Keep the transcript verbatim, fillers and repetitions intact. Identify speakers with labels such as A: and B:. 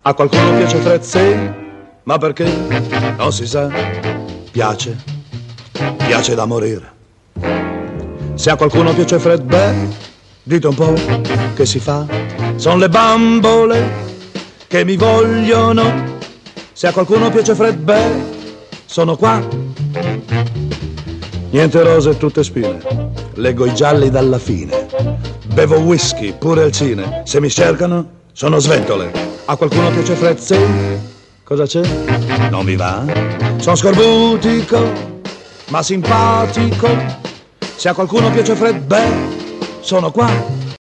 A: A qualcuno piace Fred, sì, ma perché? Non si sa. Piace, piace da morire. Se a qualcuno piace Fred, beh, dite un po' che si fa. Sono le bambole che mi vogliono. Se a qualcuno piace Fred, beh, sono qua. Niente rose e tutte spine. Leggo i gialli dalla fine. Bevo whisky pure al cine. Se mi cercano, sono sventole. A qualcuno piace Fred, sì? Cosa c'è? Non mi va? Sono scorbutico, ma simpatico. Se a qualcuno piace Fred, beh, sono qua.